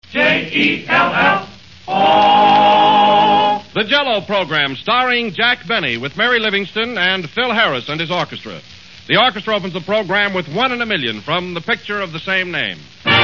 J-E-L-L-O. The Jell-O program starring Jack Benny with Mary Livingston and Phil Harris and his orchestra. The orchestra opens the program with One in a Million from the picture of the same name.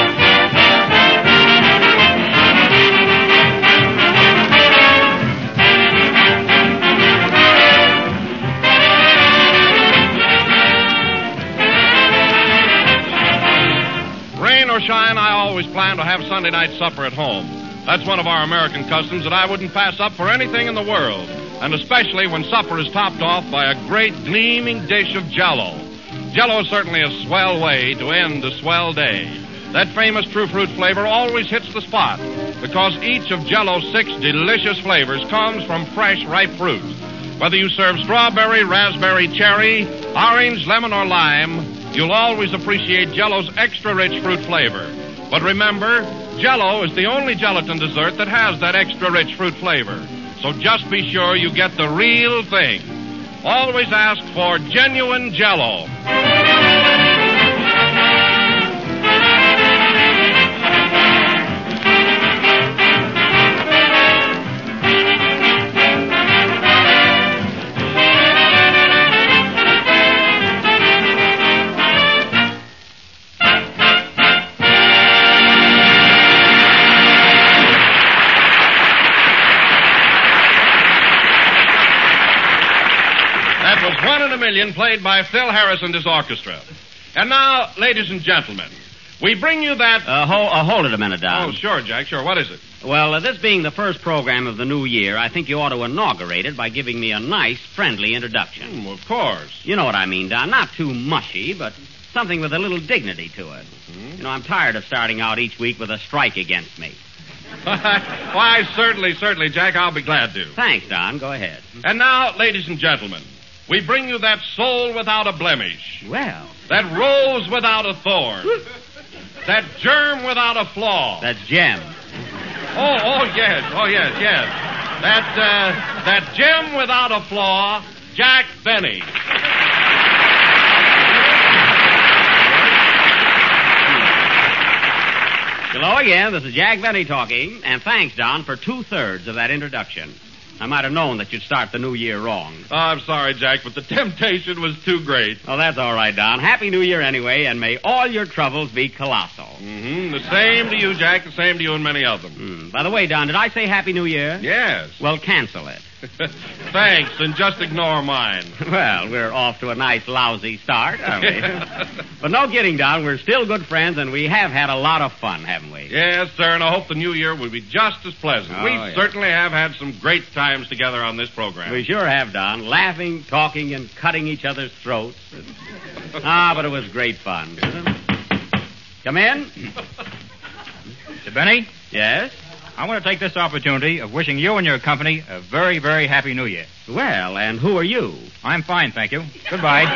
Rain or shine, I always plan to have Sunday night supper at home. That's one of our American customs that I wouldn't pass up for anything in the world, and especially when supper is topped off by a great gleaming dish of Jell-O. Jell-O is certainly a swell way to end a swell day. That famous True Fruit flavor always hits the spot because each of Jell-O's 6 delicious flavors comes from fresh, ripe fruit. Whether you serve strawberry, raspberry, cherry, orange, lemon, or lime, you'll always appreciate Jell-O's extra rich fruit flavor. But remember, Jell-O is the only gelatin dessert that has that extra rich fruit flavor. So just be sure you get the real thing. Always ask for genuine Jell-O. One in a Million, played by Phil Harris and his orchestra. And now, ladies and gentlemen, we bring you that... Hold it a minute, Don. Oh, sure, Jack, sure. What is it? Well, this being the first program of the new year, I think you ought to inaugurate it by giving me a nice, friendly introduction. Of course. You know what I mean, Don. Not too mushy, but something with a little dignity to it. You know, I'm tired of starting out each week with a strike against me. Why, certainly, Jack. I'll be glad to. Thanks, Don. Go ahead. And now, ladies and gentlemen, we bring you that soul without a blemish. Well. That rose without a thorn. That germ without a flaw. That's Gem. Oh, yes. That gem without a flaw, Jack Benny. Hello again. This is Jack Benny talking, and thanks, Don, for 2/3 of that introduction. I might have known that you'd start the new year wrong. Oh, I'm sorry, Jack, but the temptation was too great. Oh, that's all right, Don. Happy New Year anyway, and may all your troubles be colossal. Mm-hmm. The same to you, Jack. The same to you and many of them. By the way, Don, did I say Happy New Year? Yes. Well, cancel it. Thanks, and just ignore mine. Well, we're off to a nice, lousy start, aren't we? But no kidding, Don. We're still good friends, and we have had a lot of fun, haven't we? Yes, sir, and I hope the new year will be just as pleasant. Oh, we yeah. certainly have had some great times together on this program. We sure have, Don. Laughing, talking, and cutting each other's throats. But it was great fun. Come in. Mr. Benny? Yes? I want to take this opportunity of wishing you and your company a very, very happy New Year. Well, and who are you? I'm fine, thank you. Goodbye.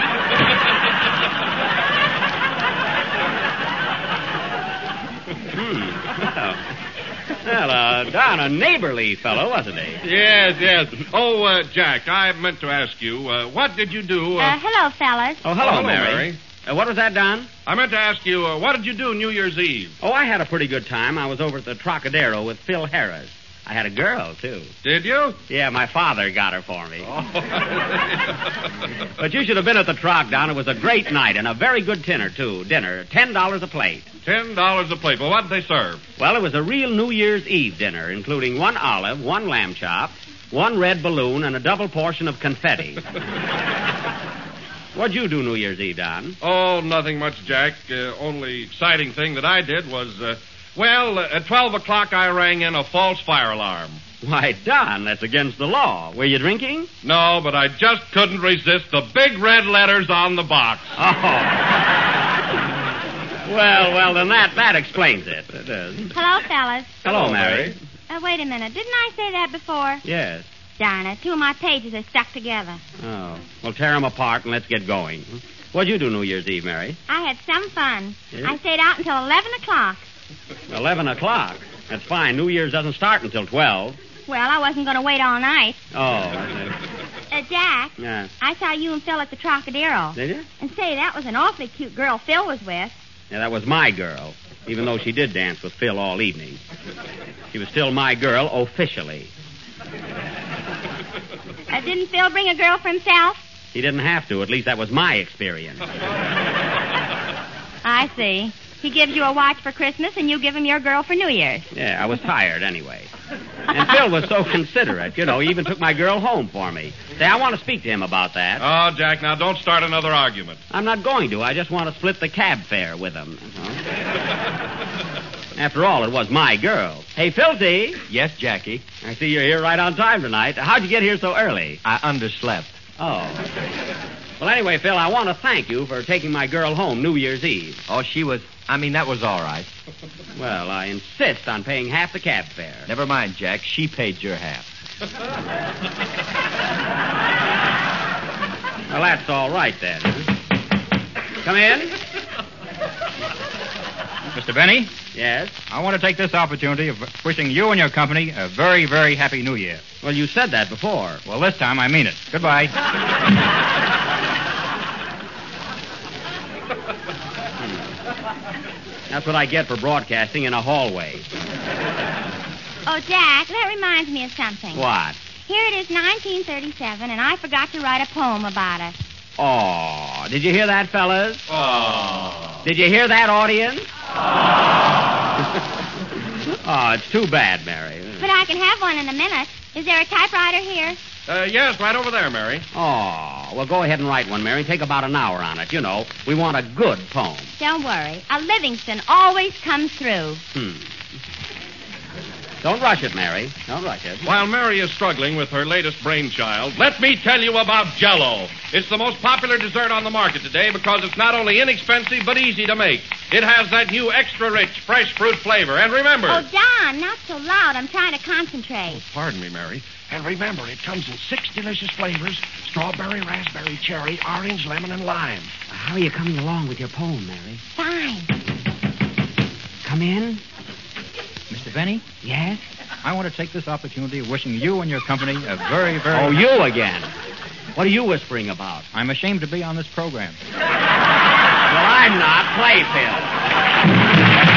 Well, Don, a neighborly fellow, wasn't he? Yes. Oh, Jack, I meant to ask you, what did you do... Hello, fellas. Oh, hello, hello, Mary. Mary. What was that, Don? I meant to ask you, what did you do New Year's Eve? Oh, I had a pretty good time. I was over at the Trocadero with Phil Harris. I had a girl, too. Did you? Yeah, my father got her for me. Oh. But you should have been at the Troc, Don. It was a great night and a very good dinner, too. Dinner, $10 a plate. $10 a plate. Well, what did they serve? Well, it was a real New Year's Eve dinner, including 1 olive, 1 lamb chop, 1 red balloon, and a double portion of confetti. What'd you do New Year's Eve, Don? Oh, nothing much, Jack. Only exciting thing that I did was, at 12 o'clock I rang in a false fire alarm. Why, Don, that's against the law. Were you drinking? No, but I just couldn't resist the big red letters on the box. Oh. Well, then that explains it. It does. Hello, fellas. Hello, Mary. Wait a minute. Didn't I say that before? Yes. Darn it. 2 of my pages are stuck together. Oh. Well, tear them apart and let's get going. What'd you do New Year's Eve, Mary? I had some fun. Yeah? I stayed out until 11 o'clock. 11 o'clock. That's fine. New Year's doesn't start until 12. Well, I wasn't going to wait all night. Oh. Jack, Yeah. I saw you and Phil at the Trocadero. Did you? And say, that was an awfully cute girl Phil was with. Yeah, that was my girl. even though she did dance with Phil all evening. She was still my girl officially. Didn't Phil bring a girl for himself? He didn't have to. At least that was my experience. I see. He gives you a watch for Christmas, and you give him your girl for New Year's. Yeah, I was tired anyway. And Phil was so considerate, He even took my girl home for me. Say, I want to speak to him about that. Oh, Jack, now don't start another argument. I'm not going to. I just want to split the cab fare with him. After all, it was my girl. Hey, Philty. Yes, Jackie. I see you're here right on time tonight. How'd you get here so early? I underslept. Oh. Well, anyway, Phil, I want to thank you for taking my girl home New Year's Eve. Oh, that was all right. Well, I insist on paying half the cab fare. Never mind, Jack. She paid your half. Well, that's all right, then. Come in. Mr. Benny, Yes? I want to take this opportunity of wishing you and your company a very, very happy New Year. Well, you said that before. Well, this time I mean it. Goodbye. That's what I get for broadcasting in a hallway. Oh, Jack, that reminds me of something. What? Here it is, 1937, and I forgot to write a poem about it. Oh, did you hear that, fellas? Oh. Did you hear that, audience? Oh, it's too bad, Mary. But I can have one in a minute. Is there a typewriter here? Yes, right over there, Mary. Oh, well, go ahead and write one, Mary. Take about an hour on it. We want a good poem. Don't worry. A Livingston always comes through. Don't rush it, Mary. Don't rush it. While Mary is struggling with her latest brainchild, let me tell you about Jell-O. It's the most popular dessert on the market today because it's not only inexpensive but easy to make. It has that new extra-rich fresh fruit flavor. And remember... Oh, Don, not so loud. I'm trying to concentrate. Pardon me, Mary. And remember, it comes in 6 delicious flavors: strawberry, raspberry, cherry, orange, lemon, and lime. How are you coming along with your poem, Mary? Fine. Come in. Mr. Benny, Yes? I want to take this opportunity of wishing you and your company a very, very... Oh, you again. What are you whispering about? I'm ashamed to be on this program. Well, I'm not. Play, Phil.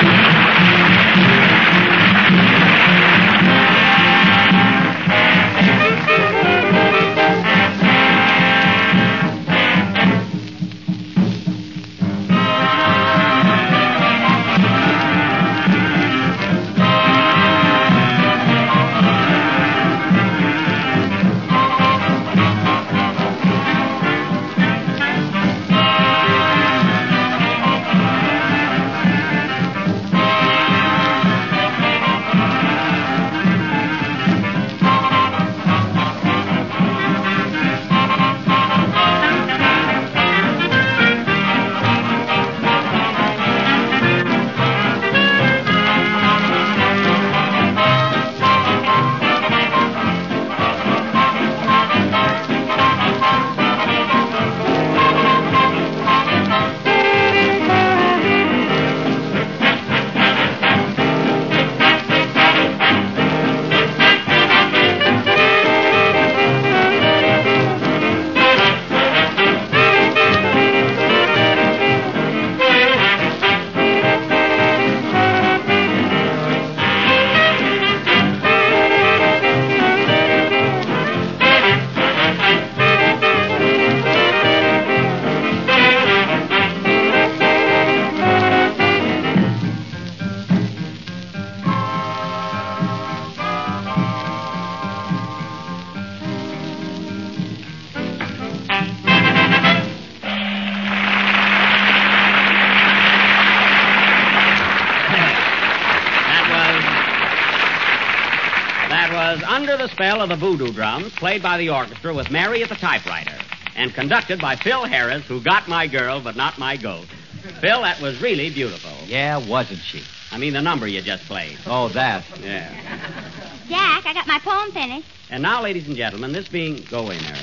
Under the Spell of the Voodoo Drums, played by the orchestra with Mary at the typewriter, and conducted by Phil Harris, who got my girl but not my goat. Phil, that was really beautiful. Yeah, wasn't she? I mean the number you just played. Oh, that. Yeah. Jack, I got my poem finished. And now, ladies and gentlemen, this being... Go away, Mary.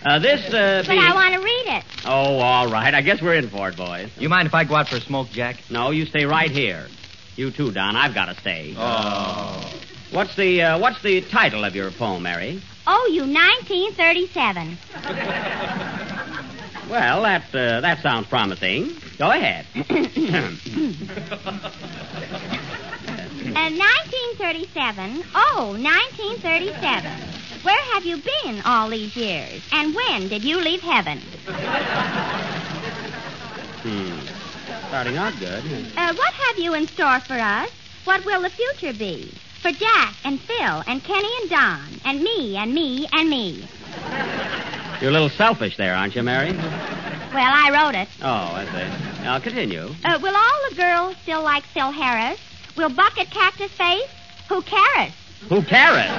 But I want to read it. Oh, all right. I guess we're in for it, boys. You mind if I go out for a smoke, Jack? No, you stay right here. You too, Don. I've got to stay. Oh. What's the title of your poem, Mary? Oh, you 1937. Well, that sounds promising. Go ahead. 1937. Oh, 1937. Where have you been all these years? And when did you leave heaven? Starting out good. What have you in store for us? What will the future be? For Jack and Phil and Kenny and Don and me and me and me. You're a little selfish there, aren't you, Mary? Well, I wrote it. Oh, I see. Now, continue. Will all the girls still like Phil Harris? Will Bucket Cactus Face? Who cares? Who cares?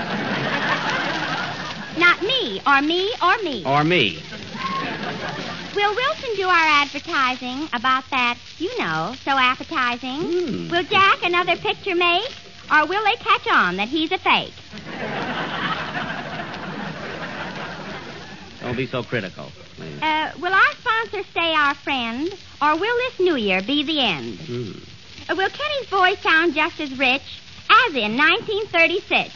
Not me, or me, or me. Or me. Will Wilson do our advertising about that, so appetizing? Will Jack another picture make? Or will they catch on that he's a fake? Don't be so critical, please. Will our sponsor stay our friend? Or will this New Year be the end? Will Kenny's voice sound just as rich as in 1936?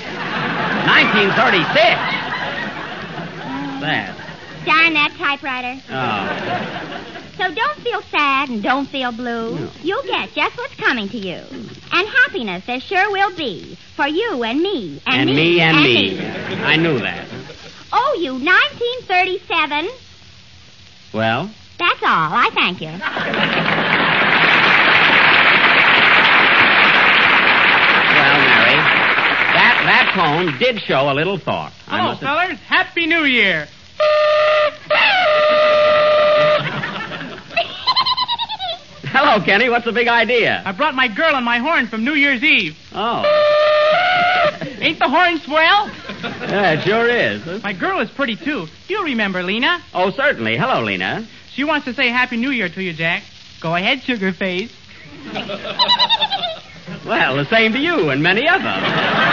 1936? That. Darn that typewriter. Oh. So don't feel sad and don't feel blue. No. You'll get just what's coming to you. And happiness there sure will be for you and me and me. And me. I knew that. Oh, you 1937. Well? That's all. I thank you. Well, Mary, that tone did show a little thought. Hello, fellas. Happy New Year. Hello, Kenny. What's the big idea? I brought my girl on my horn from New Year's Eve. Oh. Ain't the horn swell? Yeah, it sure is. My girl is pretty, too. You remember Lena? Oh, certainly. Hello, Lena. She wants to say Happy New Year to you, Jack. Go ahead, sugar face. Well, the same to you and many others.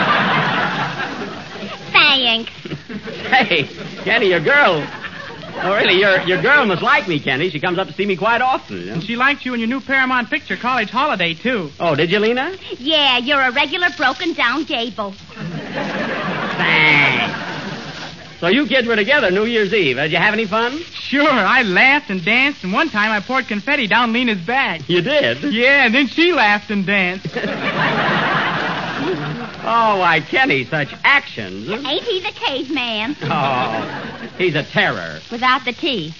Thanks. Hey, Kenny, your girl... Oh, really, your girl must like me, Kenny. She comes up to see me quite often. And she liked you in your new Paramount picture, College Holiday, too. Oh, did you, Lena? Yeah, you're a regular broken-down Gable. Thanks. So you kids were together New Year's Eve. Did you have any fun? Sure, I laughed and danced, and one time I poured confetti down Lena's back. You did? Yeah, and then she laughed and danced. Oh, why, Kenny, such actions. Ain't he the caveman? Oh, he's a terror. Without the teeth.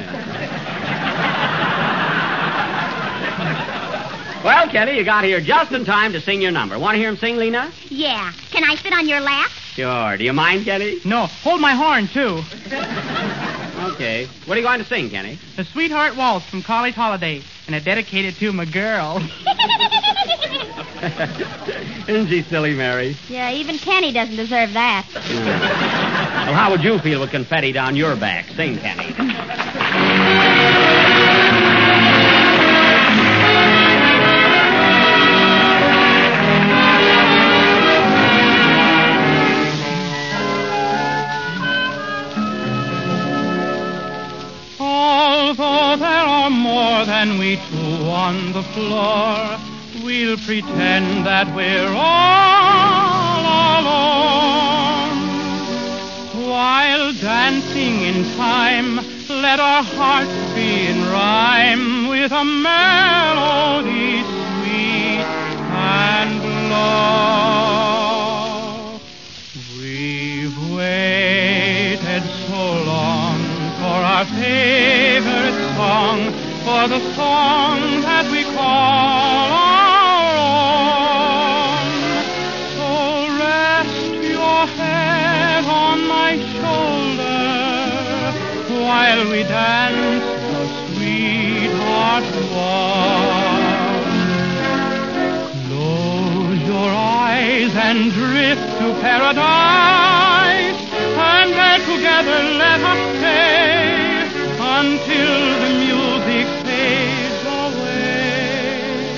Well, Kenny, you got here just in time to sing your number. Want to hear him sing, Lena? Yeah. Can I sit on your lap? Sure. Do you mind, Kenny? No, hold my horn, too. Okay. What are you going to sing, Kenny? The Sweetheart Waltz from College Holiday, and I dedicate it to my girl. Isn't she silly, Mary? Yeah, even Kenny doesn't deserve that. Well, how would you feel with confetti down your back? Sing, Kenny. Although there are more than we two on the floor, we'll pretend that we're all alone. While dancing in time, let our hearts be in rhyme with a melody sweet and low. We've waited so long for our favorite song, for the song that we call our own. So rest your head on my shoulder while we dance the sweetheart waltz. Close your eyes and drift to paradise, and there together let us stay until the music fades away.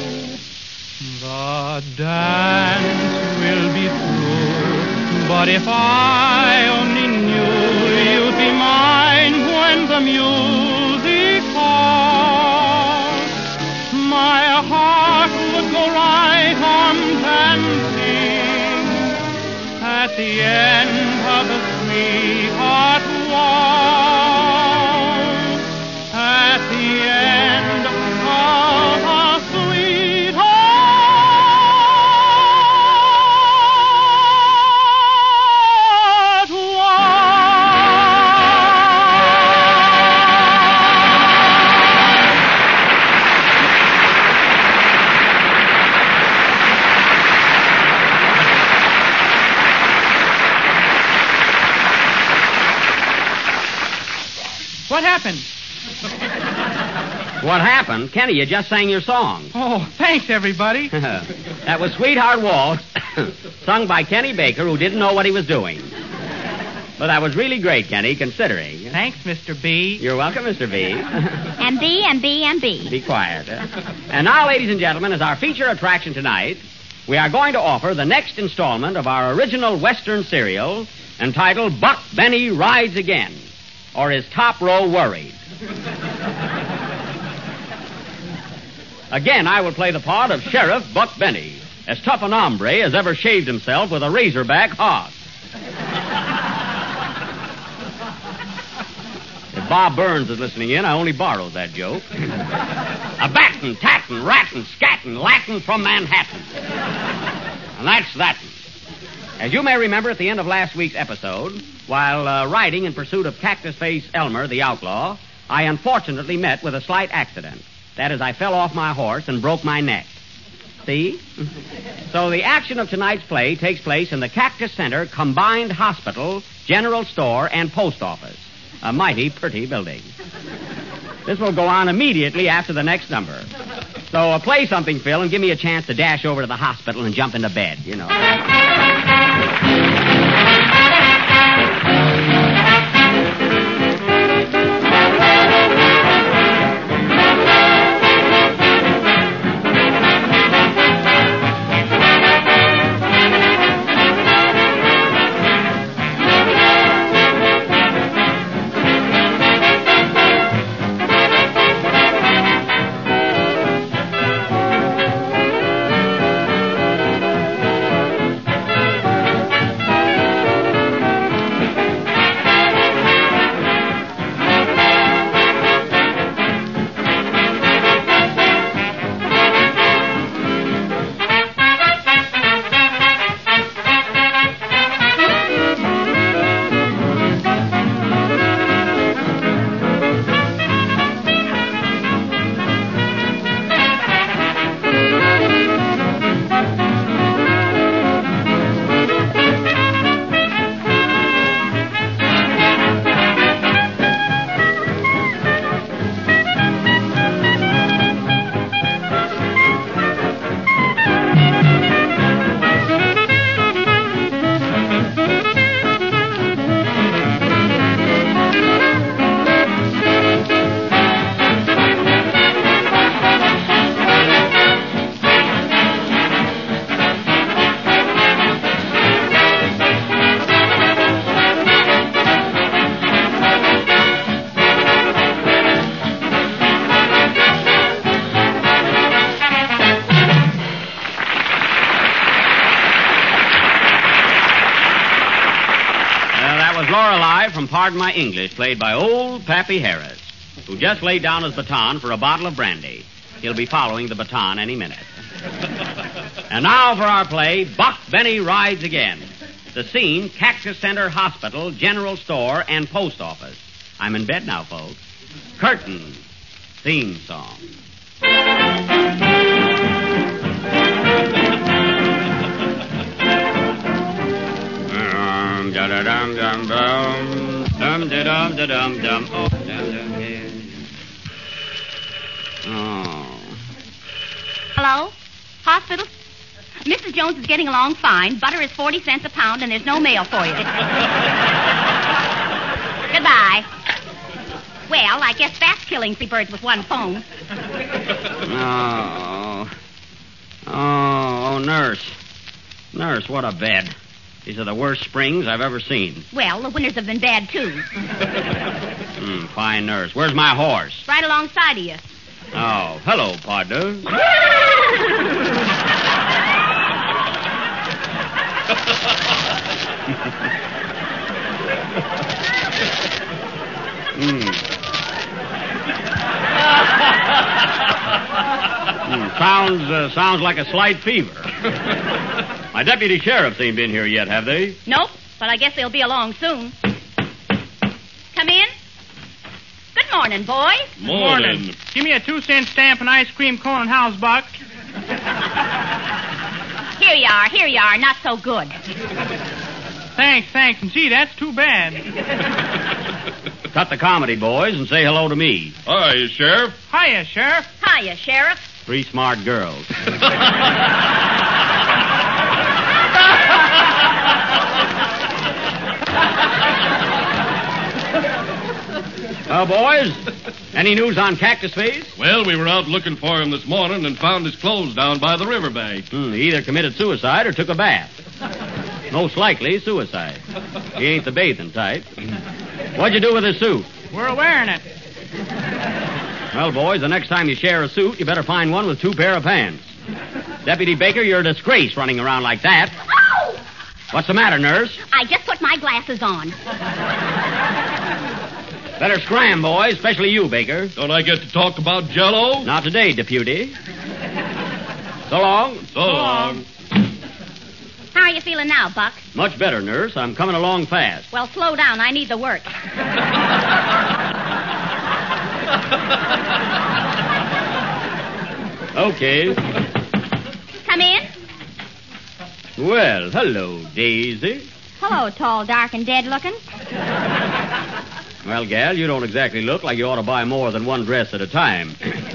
The dance will be through, but if I only knew you'd be mine when the music falls, my heart would go right on dancing at the end of the sweetheart waltz. At the end What happened? What happened? Kenny, you just sang your song. Oh, thanks, everybody. That was Sweetheart Waltz, sung by Kenny Baker, who didn't know what he was doing. But that was really great, Kenny, considering. Thanks, Mr. B. You're welcome, Mr. B. And B, and B, and B. Be quiet. And now, ladies and gentlemen, as our feature attraction tonight, we are going to offer the next installment of our original Western serial entitled Buck Benny Rides Again, or Is Top Row Worried? Again, I will play the part of Sheriff Buck Benny, as tough an hombre as ever shaved himself with a razorback hog. If Bob Burns is listening in, I only borrowed that joke. A battin', tattin', rattin', scattin', Latin from Manhattan. And that's that. As you may remember at the end of last week's episode, while riding in pursuit of Cactus Face Elmer, the outlaw, I unfortunately met with a slight accident. That is, I fell off my horse and broke my neck. See? So the action of tonight's play takes place in the Cactus Center Combined Hospital, General Store, and Post Office. A mighty pretty building. This will go on immediately after the next number. So play something, Phil, and give me a chance to dash over to the hospital and jump into bed, you know. From Pardon My English, played by old Pappy Harris, who just laid down his baton for a bottle of brandy. He'll be following the baton any minute. And now for our play, Buck Benny Rides Again. The scene, Cactus Center Hospital, General Store, and Post Office. I'm in bed now, folks. Curtain. Theme song. Dum-da-dum-dum-dum. Dum-da-dum-da-dum-dum. Oh, dum-dum-dum. Oh. Hello? Hospital? Mrs. Jones is getting along fine. Butter is 40 cents a pound, and there's no mail for you. Goodbye. Well, I guess that's killing 3 birds with one phone. Oh, nurse. Nurse, what a bed. These are the worst springs I've ever seen. Well, the winters have been bad, too. Fine nurse. Where's my horse? Right alongside of you. Oh, hello, partner. Sounds like a slight fever. My deputy sheriffs ain't been here yet, have they? Nope, but I guess they'll be along soon. Come in. Good morning, boys. Morning. Give me a 2-cent stamp and ice cream cone and house, Buck. Here you are. Not so good. Thanks. And gee, that's too bad. Cut the comedy, boys, and say hello to me. Hi, Sheriff. Hiya, Sheriff. Hiya, Sheriff. 3 smart girls. Well, boys, any news on Cactus Face? Well, we were out looking for him this morning and found his clothes down by the riverbank. He either committed suicide or took a bath. Most likely suicide. He ain't the bathing type. What'd you do with his suit? We're wearing it. Well, boys, the next time you share a suit, you better find one with 2 pair of pants. Deputy Baker, you're a disgrace running around like that. Oh! What's the matter, nurse? I just put my glasses on. Better scram, boys, especially you, Baker. Don't I get to talk about Jell-O? Not today, deputy. So long. So long. How are you feeling now, Buck? Much better, nurse. I'm coming along fast. Well, slow down. I need the work. Okay. Come in. Well, hello, Daisy. Hello, tall, dark, and dead looking. Well, gal, you don't exactly look like you ought to buy more than one dress at a time.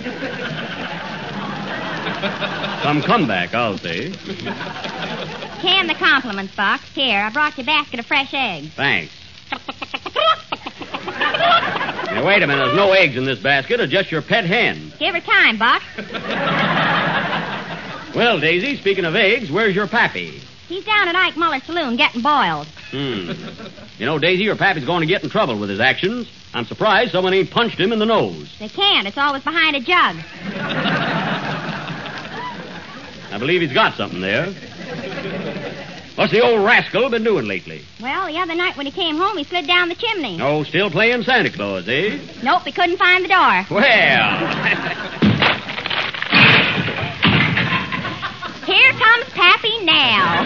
Some comeback, I'll say. Can the compliments, Buck. Here, I brought you a basket of fresh eggs. Thanks. Now, wait a minute. There's no eggs in this basket. It's just your pet hen. Give her time, Buck. Well, Daisy, speaking of eggs, where's your pappy? He's down at Ike Muller's saloon getting boiled. You know, Daisy, your pappy's going to get in trouble with his actions. I'm surprised someone ain't punched him in the nose. They can't. It's always behind a jug. I believe he's got something there. What's the old rascal been doing lately? Well, the other night when he came home, he slid down the chimney. Oh, still playing Santa Claus, eh? Nope, he couldn't find the door. Well. Here comes Pappy now.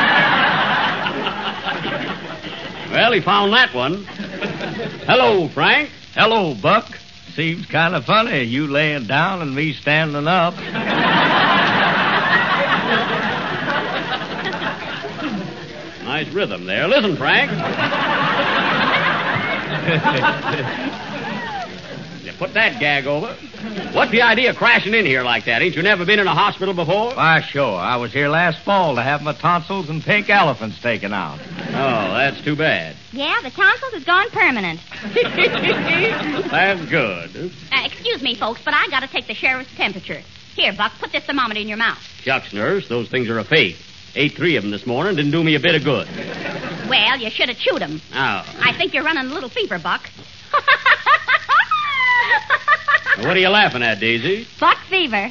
Well, he found that one. Hello, Frank. Hello, Buck. Seems kind of funny, you laying down and me standing up. Nice rhythm there. Listen, Frank. You put that gag over. What's the idea of crashing in here like that? Ain't you never been in a hospital before? Why, sure. I was here last fall to have my tonsils and pink elephants taken out. Oh, that's too bad. Yeah, the tonsils has gone permanent. That's good. Excuse me, folks, but I gotta take the sheriff's temperature. Here, Buck, put this thermometer in your mouth. Shucks, nurse, those things are a fake. Ate 3 of them this morning. Didn't do me a bit of good. Well, you should have chewed them. Oh. I think you're running a little fever, Buck. What are you laughing at, Daisy? Buck fever.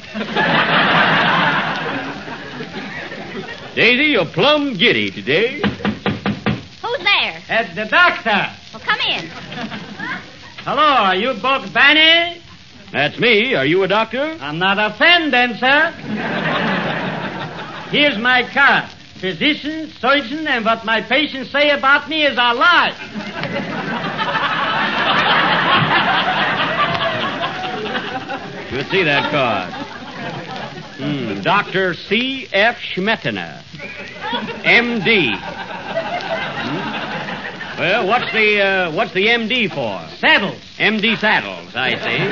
Daisy, you're plumb giddy today. Who's there? It's the doctor. Well, come in. Hello, are you Buck Banny? That's me. Are you a doctor? I'm not a friend, then, sir. Here's my card. Physician, surgeon, and what my patients say about me is a lie. Good see that card. Dr. C.F. Schmettener, M.D. Well, what's the M.D. for? Saddles. M.D. Saddles, I see.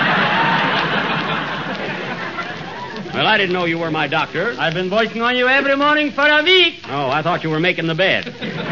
Well, I didn't know you were my doctor. I've been working on you every morning for a week. Oh, I thought you were making the bed.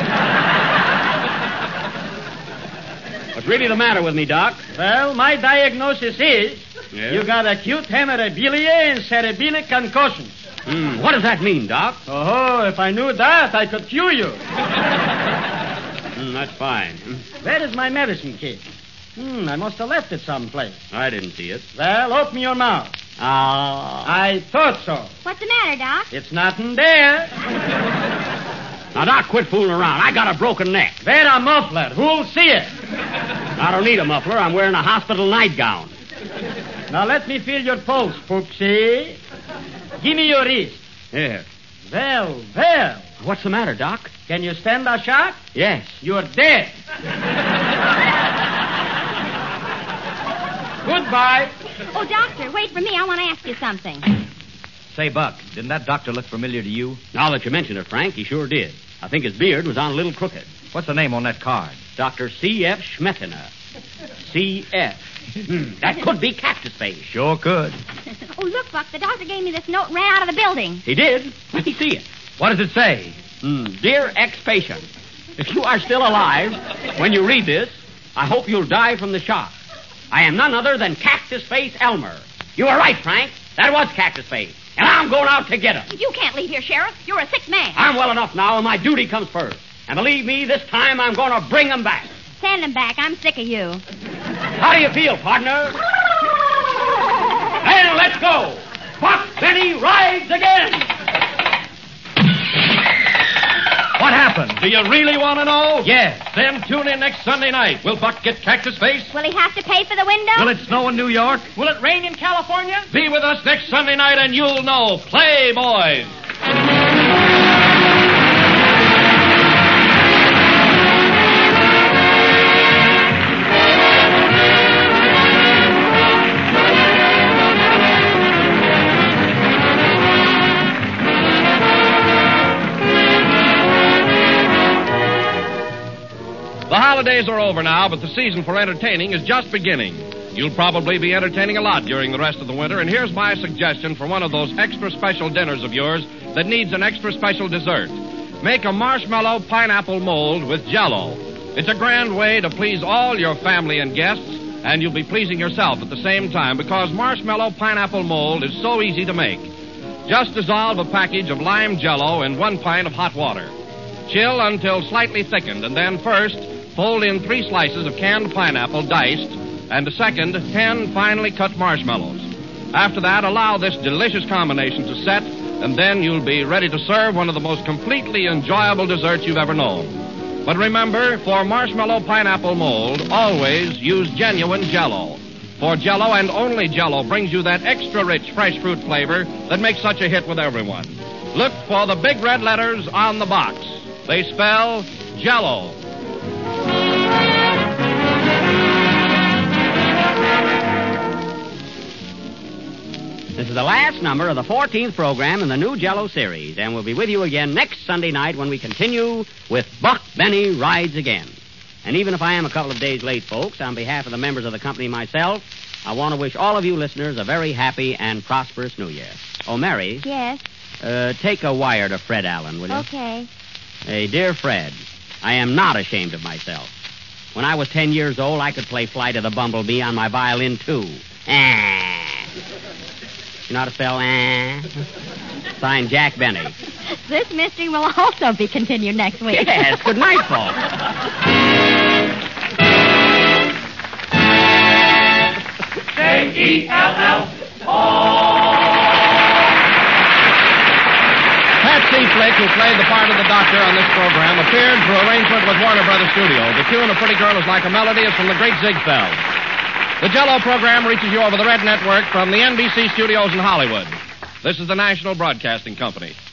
What's really the matter with me, Doc? Well, my diagnosis is you got acute hemorrhagilia and cerebellar concussions. What does that mean, Doc? Oh, if I knew that, I could cure you. That's fine. Where is my medicine kit? I must have left it someplace. I didn't see it. Well, open your mouth. I thought so. What's the matter, Doc? It's nothing there. Now, Doc, quit fooling around. I got a broken neck. Wear a muffler. Who'll see it? I don't need a muffler. I'm wearing a hospital nightgown. Now, let me feel your pulse, Poopsie. Give me your wrist. Here. Well. What's the matter, Doc? Can you stand a shock? Yes. You're dead. Goodbye. Oh, doctor, wait for me. I want to ask you something. Say, Buck, didn't that doctor look familiar to you? Now that you mention it, Frank, he sure did. I think his beard was on a little crooked. What's the name on that card? Dr. C.F. Schmettener, CF. That could be Cactus Face. Sure could. Oh, look, Buck, the doctor gave me this note and ran out of the building. He did? Let me see it. What does it say? Dear ex-patient, if you are still alive when you read this, I hope you'll die from the shock. I am none other than Cactus Face Elmer. You were right, Frank. That was Cactus Face. And I'm going out to get him. You can't leave here, Sheriff. You're a sick man. I'm well enough now, and my duty comes first. And believe me, this time I'm going to bring him back. Send him back. I'm sick of you. How do you feel, partner? Then let's go. Buck Benny rides again. What happened? Do you really want to know? Yes. Then tune in next Sunday night. Will Buck get Cactus Face? Will he have to pay for the window? Will it snow in New York? Will it rain in California? Be with us next Sunday night and you'll know. Play, boys. The holidays are over now, but the season for entertaining is just beginning. You'll probably be entertaining a lot during the rest of the winter, and here's my suggestion for one of those extra special dinners of yours that needs an extra special dessert. Make a marshmallow pineapple mold with Jell-O. It's a grand way to please all your family and guests, and you'll be pleasing yourself at the same time because marshmallow pineapple mold is so easy to make. Just dissolve a package of lime Jell-O in 1 pint of hot water. Chill until slightly thickened, and then first, fold in 3 slices of canned pineapple diced, and a second, 10 finely cut marshmallows. After that, allow this delicious combination to set, and then you'll be ready to serve one of the most completely enjoyable desserts you've ever known. But remember, for marshmallow pineapple mold, always use genuine Jell-O. For Jell-O and only Jell-O brings you that extra rich fresh fruit flavor that makes such a hit with everyone. Look for the big red letters on the box. They spell Jell-O. This is the last number of the 14th program in the new Jell-O series, and we'll be with you again next Sunday night when we continue with Buck Benny Rides Again. And even if I am a couple of days late, folks, on behalf of the members of the company and myself, I want to wish all of you listeners a very happy and prosperous New Year. Oh, Mary. Yes. Take a wire to Fred Allen, will you? Okay. Hey, dear Fred, I am not ashamed of myself. When I was 10 years old, I could play Flight of the Bumblebee on my violin, too. You know how to spell Signed, Jack Benny. This mystery will also be continued next week. Yes, good night, folks. Patsy Flick, who played the part of the doctor on this program, appeared through arrangement with Warner Brothers Studio. The tune of Pretty Girl Is Like a Melody is from the great Ziegfeld. The Jell-O program reaches you over the Red Network from the NBC studios in Hollywood. This is the National Broadcasting Company.